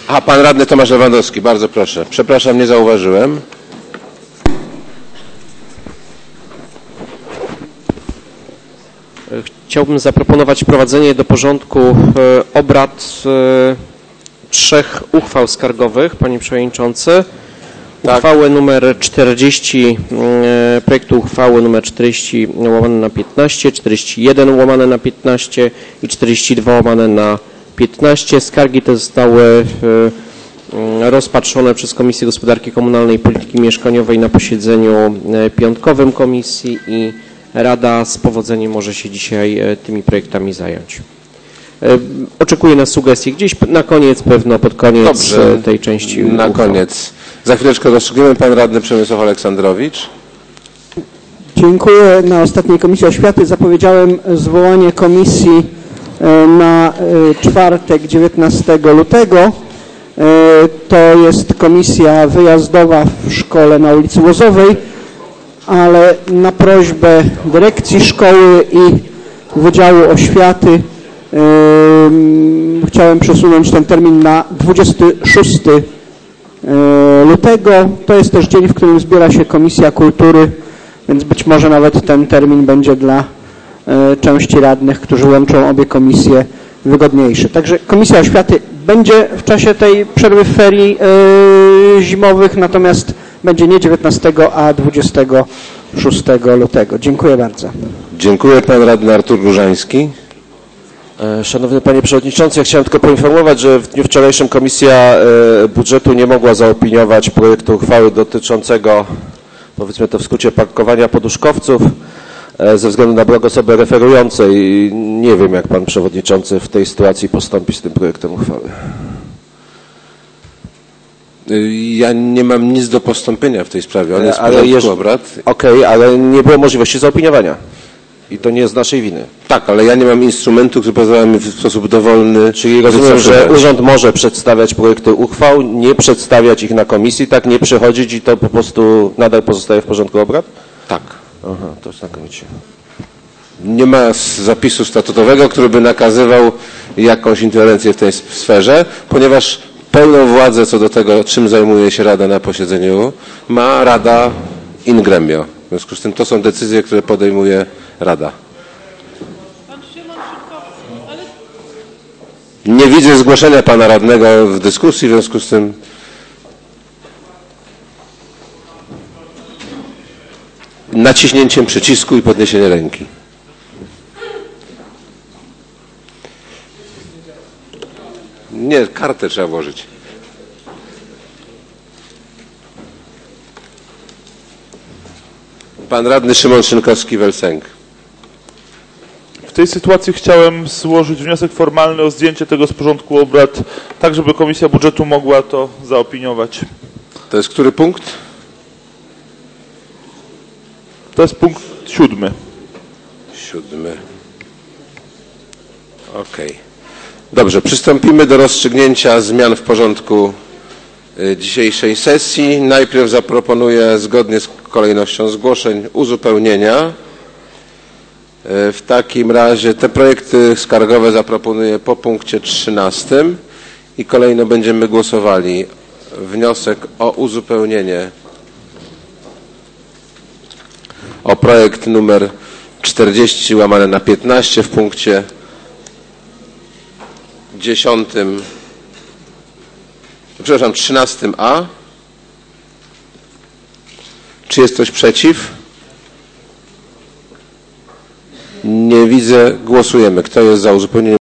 A, pan radny Tomasz Lewandowski, bardzo proszę. Przepraszam, nie zauważyłem. Chciałbym zaproponować wprowadzenie do porządku obrad 3 uchwał skargowych, panie przewodniczący. Tak. Uchwałę numer 40, projektu uchwały numer 40/15, 41/15 i 42/15. Skargi te zostały rozpatrzone przez Komisję Gospodarki Komunalnej i Polityki Mieszkaniowej na posiedzeniu piątkowym komisji i Rada z powodzeniem może się dzisiaj tymi projektami zająć. Oczekuję na sugestie gdzieś na koniec, pewno pod koniec. Dobrze, tej części na uchwał. Koniec. Za chwileczkę rozstrzygniemy. Pan radny Przemysław Aleksandrowicz. Dziękuję. Na ostatniej Komisji Oświaty zapowiedziałem zwołanie komisji na czwartek 19 lutego. To jest komisja wyjazdowa w szkole na ulicy Łozowej, ale na prośbę dyrekcji szkoły i Wydziału Oświaty chciałem przesunąć ten termin na 26 lutego. To jest też dzień, w którym zbiera się Komisja Kultury, więc być może nawet ten termin będzie dla części radnych, którzy łączą obie komisje, wygodniejszy. Także Komisja Oświaty będzie w czasie tej przerwy w ferii zimowych, natomiast będzie nie 19, a 26 lutego. Dziękuję bardzo. Dziękuję. Pan radny Artur Różański. Szanowny Panie Przewodniczący, ja chciałem tylko poinformować, że w dniu wczorajszym Komisja Budżetu nie mogła zaopiniować projektu uchwały dotyczącego, powiedzmy to w skrócie, parkowania poduszkowców ze względu na brak osoby referującej. Nie wiem, jak Pan Przewodniczący w tej sytuacji postąpi z tym projektem uchwały. Ja nie mam nic do postąpienia w tej sprawie. On jest w porządku obrad. Okej, ale nie było możliwości zaopiniowania. I to nie z naszej winy. Tak, ale ja nie mam instrumentu, który pozwala mi w sposób dowolny... Czyli rozumiem, że urząd może przedstawiać projekty uchwał, nie przedstawiać ich na komisji, tak, nie przychodzić i to po prostu nadal pozostaje w porządku obrad? Tak. Aha, to znakomicie. Nie ma zapisu statutowego, który by nakazywał jakąś interwencję w tej sferze, ponieważ pełną władzę co do tego, czym zajmuje się Rada na posiedzeniu, ma Rada in gremio. W związku z tym to są decyzje, które podejmuje Rada. Nie widzę zgłoszenia pana radnego w dyskusji, w związku z tym naciśnięciem przycisku i podniesienie ręki. Nie, kartę trzeba włożyć. Pan radny Szymon Szynkowski-Welsenk. W tej sytuacji chciałem złożyć wniosek formalny o zdjęcie tego z porządku obrad, tak żeby Komisja Budżetu mogła to zaopiniować. To jest który punkt? To jest punkt 7. 7. Okej. Dobrze, przystąpimy do rozstrzygnięcia zmian w porządku dzisiejszej sesji. Najpierw zaproponuję, zgodnie z kolejnością zgłoszeń, uzupełnienia. W takim razie te projekty skargowe zaproponuję po punkcie 13 i kolejno będziemy głosowali wniosek o uzupełnienie o projekt numer 40/15 w punkcie 10, przepraszam, 13a. Czy jest ktoś przeciw? Nie widzę. Głosujemy. Kto jest za uzupełnieniem